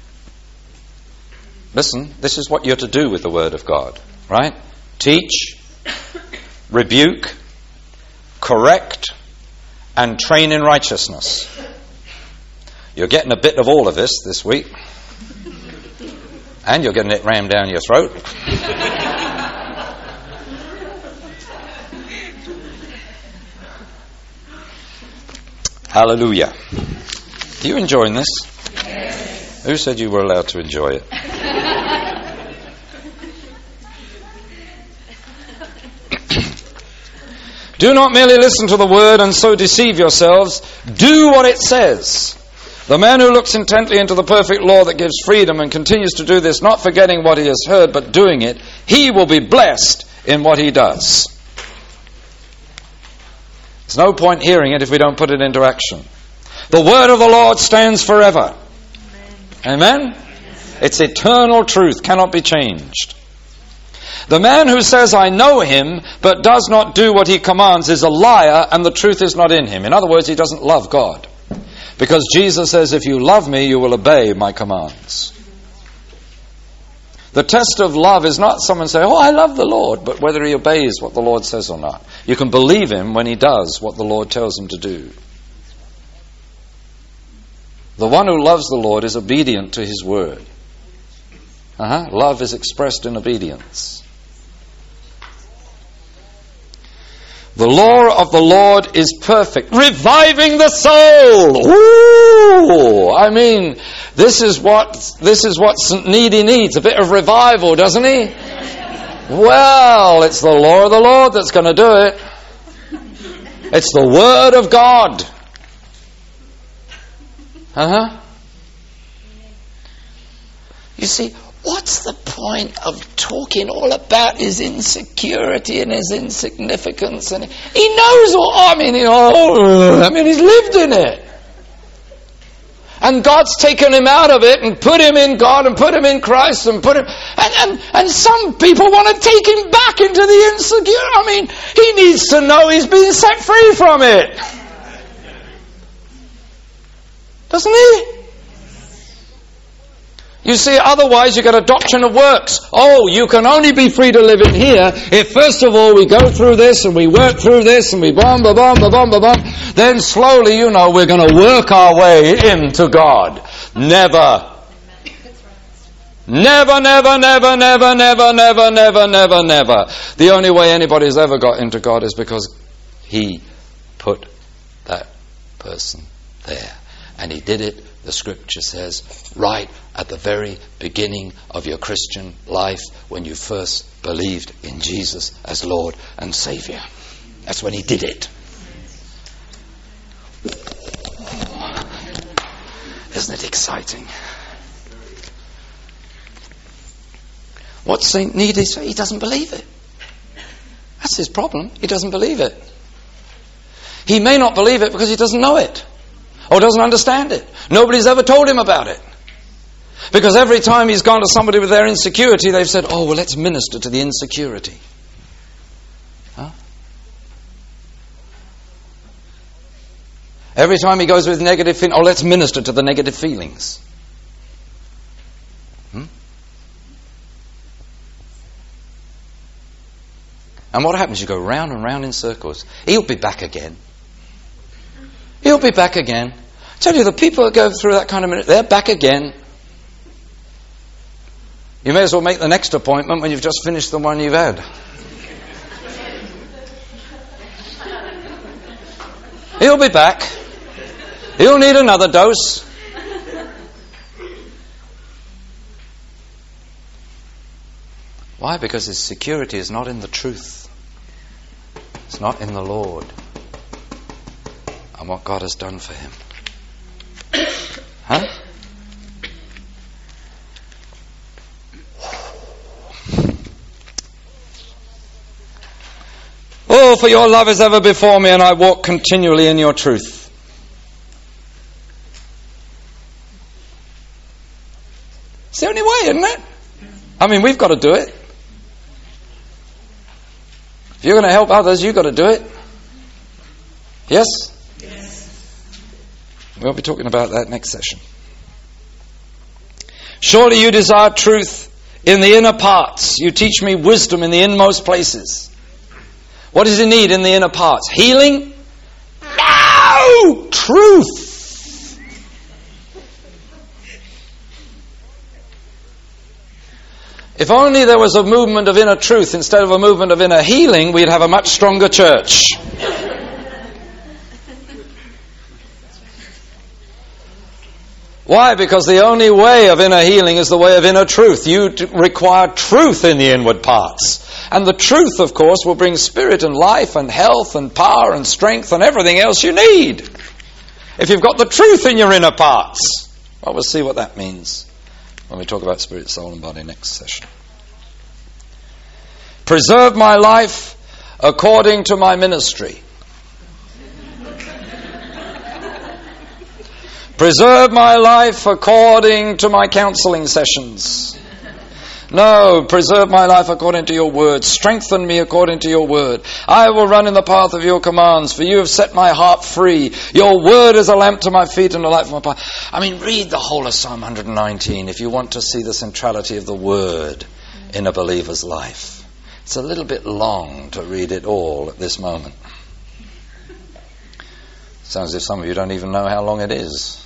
Listen, this is what you're to do with the Word of God, right? Teach, rebuke, correct, and train in righteousness. You're getting a bit of all of this week. And you're getting it rammed down your throat. Hallelujah. Are you enjoying this? Yes. Who said you were allowed to enjoy it? Do not merely listen to the word and so deceive yourselves. Do what it says. The man who looks intently into the perfect law that gives freedom and continues to do this, not forgetting what he has heard, but doing it, he will be blessed in what he does. There's no point hearing it if we don't put it into action. The word of the Lord stands forever. Amen? It's eternal truth, cannot be changed. The man who says, I know him, but does not do what he commands is a liar, and the truth is not in him. In other words, he doesn't love God. Because Jesus says, if you love me, you will obey my commands. The test of love is not someone saying, oh, I love the Lord, but whether he obeys what the Lord says or not. You can believe him when he does what the Lord tells him to do. The one who loves the Lord is obedient to his word. Love is expressed in obedience. The law of the Lord is perfect, reviving the soul. Ooh! I mean, this is what St. Needy needs, a bit of revival, doesn't he? Well, it's the law of the Lord that's going to do it. It's the Word of God. You see, what's the point of talking all about his insecurity and his insignificance? And he knows what, he's lived in it. And God's taken him out of it and put him in God and put him in Christ and put him... And some people want to take him back into the insecurity. He needs to know he's been set free from it. Doesn't he? You see, otherwise you get a doctrine of works. Oh, you can only be free to live in here if first of all we go through this and we work through this and we then slowly, we're going to work our way into God. Never. Never, never, never, never, never, never, never, never, never. The only way anybody's ever got into God is because he put that person there. And he did it, the Scripture says, right at the very beginning of your Christian life when you first believed in Jesus as Lord and Saviour. That's when he did it. Isn't it exciting? What's St. Needy say? He doesn't believe it. That's his problem. He doesn't believe it. He may not believe it because he doesn't know it. Or doesn't understand it. Nobody's ever told him about it. Because every time he's gone to somebody with their insecurity, they've said, oh, well, let's minister to the insecurity. Every time he goes with negative feelings, let's minister to the negative feelings. And what happens? You go round and round in circles. He'll be back again. He'll be back again. I tell you, the people that go through that kind of minute, they're back again. You may as well make the next appointment when you've just finished the one you've had. He'll be back. He'll need another dose. Why? Because his security is not in the truth. It's not in the Lord and what God has done for him. Huh? Oh, for your love is ever before me, and I walk continually in your truth. It's the only way, isn't it? I mean, we've got to do it. If you're going to help others, you've got to do it. Yes? Yes. We'll be talking about that next session. Surely you desire truth in the inner parts. You teach me wisdom in the inmost places. What does he need in the inner parts? Healing? No! Truth! If only there was a movement of inner truth instead of a movement of inner healing, we'd have a much stronger church. Why? Because the only way of inner healing is the way of inner truth. You require truth in the inward parts. And the truth, of course, will bring spirit and life and health and power and strength and everything else you need. If you've got the truth in your inner parts. Well, we'll see what that means when we talk about spirit, soul and body next session. Preserve my life according to my ministry. Preserve my life according to my counseling sessions. No, preserve my life according to your word. Strengthen me according to your word. I will run in the path of your commands, for you have set my heart free. Your word is a lamp to my feet and a light for my path. I mean, read the whole of Psalm 119 if you want to see the centrality of the word in a believer's life. It's a little bit long to read it all at this moment. Sounds as if some of you don't even know how long it is.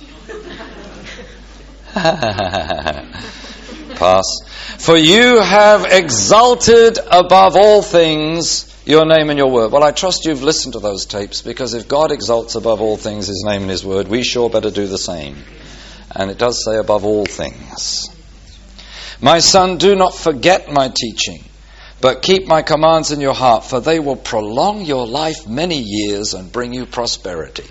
Pass. For you have exalted above all things your name and your word. Well, I trust you've listened to those tapes, because if God exalts above all things his name and his word, we sure better do the same. And it does say above all things. My son, do not forget my teaching, but keep my commands in your heart, for they will prolong your life many years and bring you prosperity.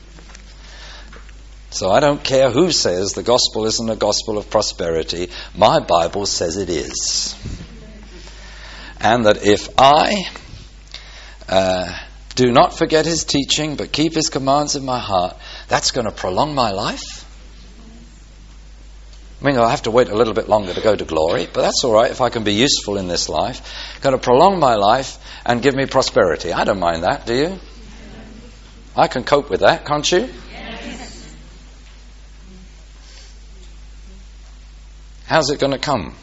So I don't care who says the gospel isn't a gospel of prosperity. My Bible says it is. And that if I do not forget his teaching, but keep his commands in my heart, that's going to prolong my life. I mean, I'll have to wait a little bit longer to go to glory, but that's all right if I can be useful in this life. Going to prolong my life and give me prosperity. I don't mind that, do you? I can cope with that, can't you? How's it going to come?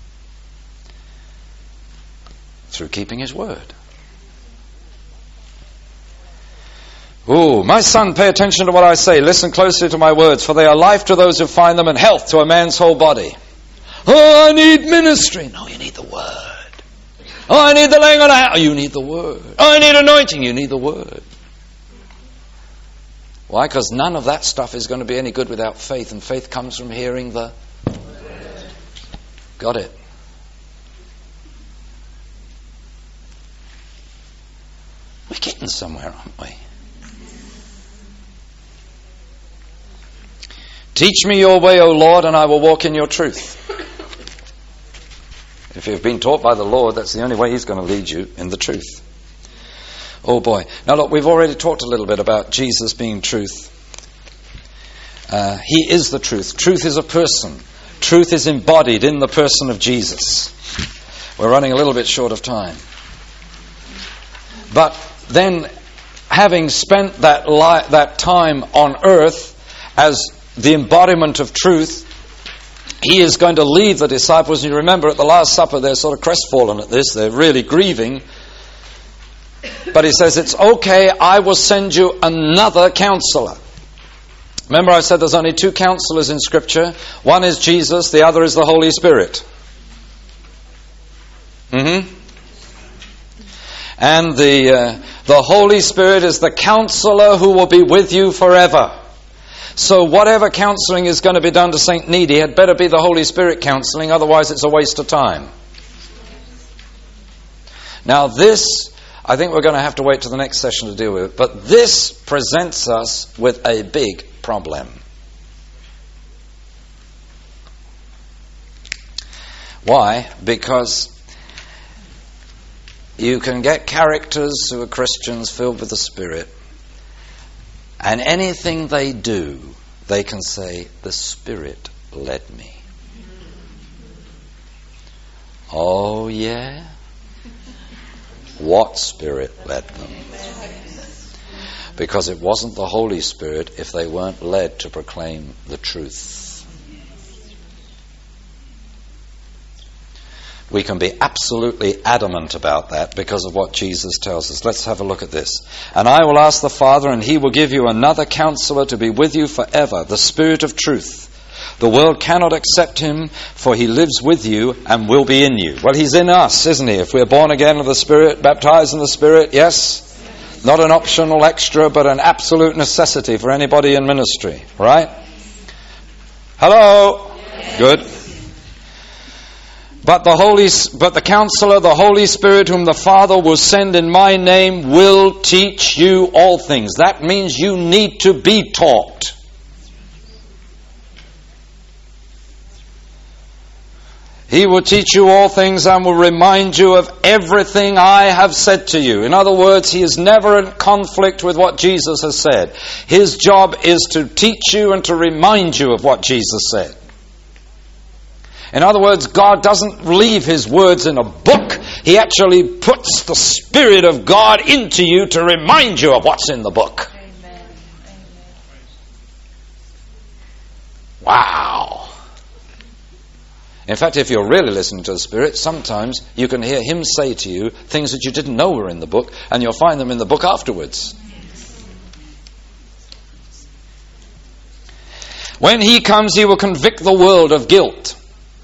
Through keeping his word. Oh, my son, pay attention to what I say. Listen closely to my words, for they are life to those who find them and health to a man's whole body. Oh, I need ministry. No, you need the word. Oh, I need the laying on of hands. Oh, you need the word. Oh, I need anointing. You need the word. Why? Because none of that stuff is going to be any good without faith, and faith comes from hearing the word. Got it? We're getting somewhere, aren't we? Teach me your way, O Lord, and I will walk in your truth. If you've been taught by the Lord, that's the only way he's going to lead you, in the truth. Oh boy. Now look, we've already talked a little bit about Jesus being truth. He is the truth. Truth is a person. Truth is embodied in the person of Jesus. We're running a little bit short of time. But then, having spent that time on earth as the embodiment of truth, he is going to lead the disciples. And you remember at the Last Supper, they're sort of crestfallen at this. They're really grieving. But he says, it's okay, I will send you another counselor. Remember I said there's only two counselors in Scripture. One is Jesus, the other is the Holy Spirit. And the Holy Spirit is the counselor who will be with you forever. So whatever counseling is going to be done to St. Needy had better be the Holy Spirit counseling, otherwise it's a waste of time. Now this, I think we're going to have to wait till the next session to deal with it, but this presents us with a big problem. Why? Because you can get characters who are Christians filled with the Spirit, and anything they do, they can say, the Spirit led me. Oh yeah? What Spirit led them? Because it wasn't the Holy Spirit if they weren't led to proclaim the truth. We can be absolutely adamant about that because of what Jesus tells us. Let's have a look at this. And I will ask the Father, and he will give you another counselor to be with you forever, the Spirit of truth. The world cannot accept him, for he lives with you and will be in you. Well, he's in us, isn't he? If we're born again of the Spirit, baptized in the Spirit, yes? Not an optional extra, but an absolute necessity for anybody in ministry, right? Hello? Yes. Good. But the counselor, the Holy Spirit, whom the Father will send in my name, will teach you all things. That means you need to be taught. He will teach you all things and will remind you of everything I have said to you. In other words, he is never in conflict with what Jesus has said. His job is to teach you and to remind you of what Jesus said. In other words, God doesn't leave his words in a book. He actually puts the Spirit of God into you to remind you of what's in the book. Amen. Wow. In fact, if you're really listening to the Spirit, sometimes you can hear him say to you things that you didn't know were in the book, and you'll find them in the book afterwards. When he comes, he will convict the world of guilt.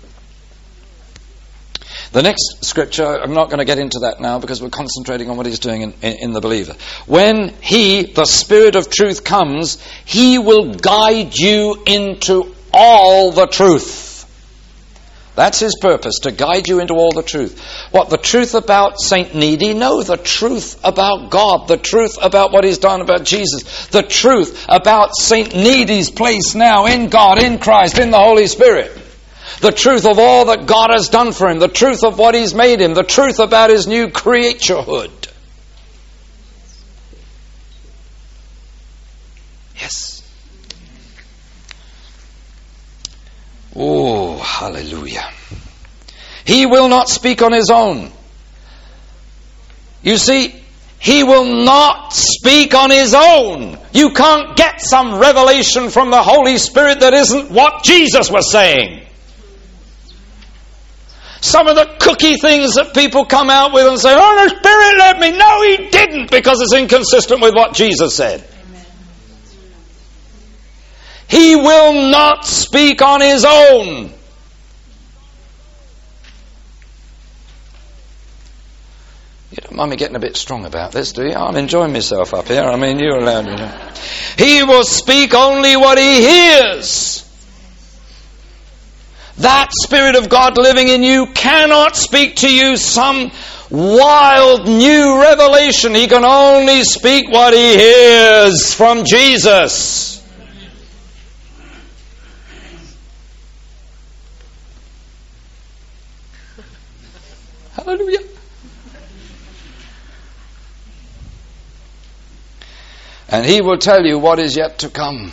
The next scripture, I'm not going to get into that now because we're concentrating on what he's doing in the believer. When he, the Spirit of truth, comes, he will guide you into all the truth. That's his purpose, to guide you into all the truth. What, the truth about St. Needy? No, the truth about God, the truth about what he's done about Jesus, the truth about St. Needy's place now in God, in Christ, in the Holy Spirit. The truth of all that God has done for him, the truth of what he's made him, the truth about his new creaturehood. Yes. Oh, hallelujah. He will not speak on his own. You see, he will not speak on his own. You can't get some revelation from the Holy Spirit that isn't what Jesus was saying. Some of the cookie things that people come out with and say, oh, the Spirit led me. No, he didn't, because it's inconsistent with what Jesus said. Amen. He will not speak on his own. You don't mind me getting a bit strong about this, do you? I'm enjoying myself up here. I mean, you're allowed to know. He will speak only what he hears. That Spirit of God living in you cannot speak to you some wild new revelation. He can only speak what he hears from Jesus. Hallelujah. And he will tell you what is yet to come.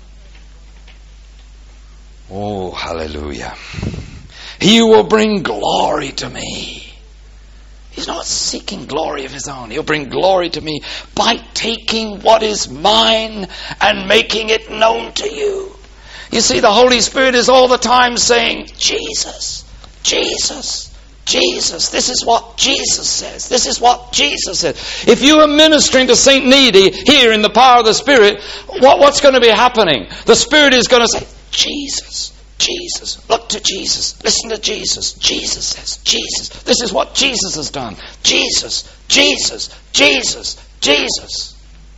Oh, hallelujah. He will bring glory to me. He's not seeking glory of his own. He'll bring glory to me by taking what is mine and making it known to you. You see, the Holy Spirit is all the time saying, Jesus, Jesus, Jesus. This is what Jesus says. This is what Jesus says. If you are ministering to St. Needy here in the power of the Spirit, what's going to be happening? The Spirit is going to say, Jesus, Jesus. Look to Jesus. Listen to Jesus. Jesus says, Jesus. This is what Jesus has done. Jesus, Jesus, Jesus, Jesus.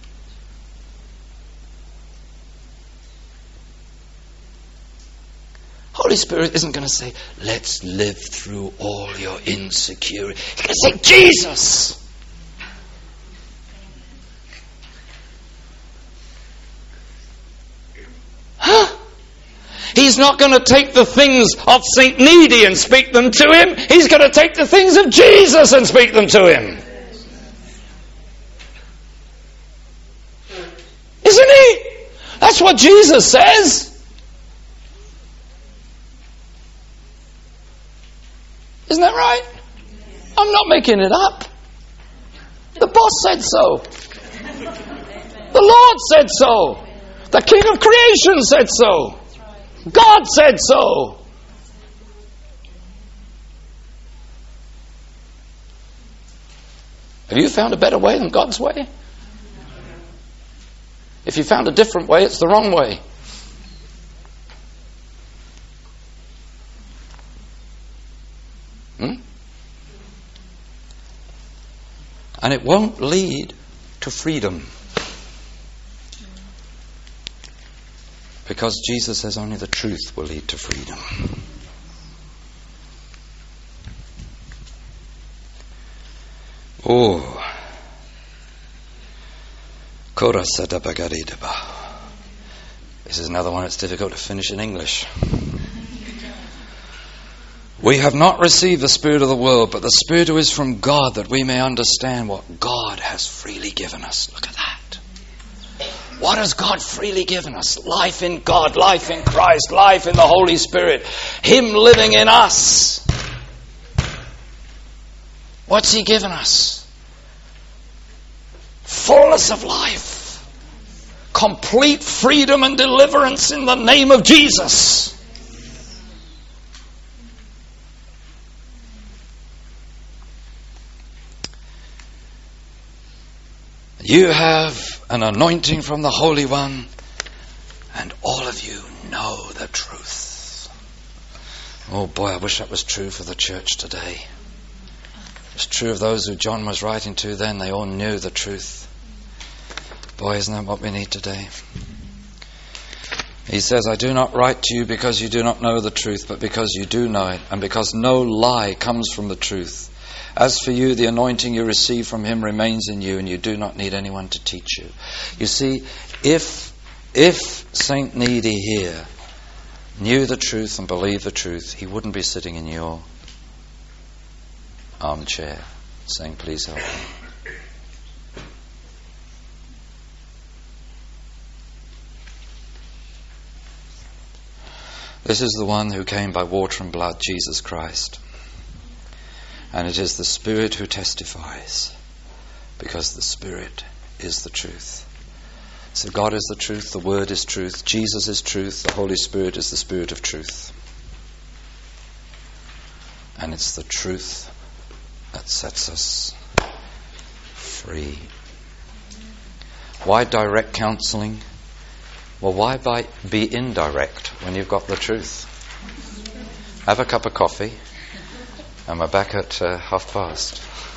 Holy Spirit isn't going to say, let's live through all your insecurity. He's going to say, Jesus. Huh? He's not going to take the things of St. Needy and speak them to him. He's going to take the things of Jesus and speak them to him. Isn't he? That's what Jesus says. Isn't that right? I'm not making it up. The boss said so. The Lord said so. The King of creation said so. God said so. Have you found a better way than God's way? If you found a different way, it's the wrong way. And it won't lead to freedom. Because Jesus says only the truth will lead to freedom. Oh. This is another one that's difficult to finish in English. We have not received the spirit of the world, but the Spirit who is from God, that we may understand what God has freely given us. Look at that. What has God freely given us? Life in God, life in Christ, life in the Holy Spirit. Him living in us. What's He given us? Fullness of life. Complete freedom and deliverance in the name of Jesus. You have an anointing from the Holy One, and all of you know the truth. Oh boy, I wish that was true for the church today. It's true of those who John was writing to then. They all knew the truth. Boy, isn't that what we need today? He says, I do not write to you because you do not know the truth, but because you do know it, and because no lie comes from the truth. As for you, the anointing you receive from Him remains in you, and you do not need anyone to teach you. You see, if St. Needy here knew the truth and believed the truth, he wouldn't be sitting in your armchair saying, please help me. This is the one who came by water and blood, Jesus Christ. And it is the Spirit who testifies, because the Spirit is the truth. So God is the truth, the Word is truth, Jesus is truth, the Holy Spirit is the Spirit of truth. And it's the truth that sets us free. Why direct counseling? Well, why be indirect when you've got the truth? Have a cup of coffee. And we're back at past.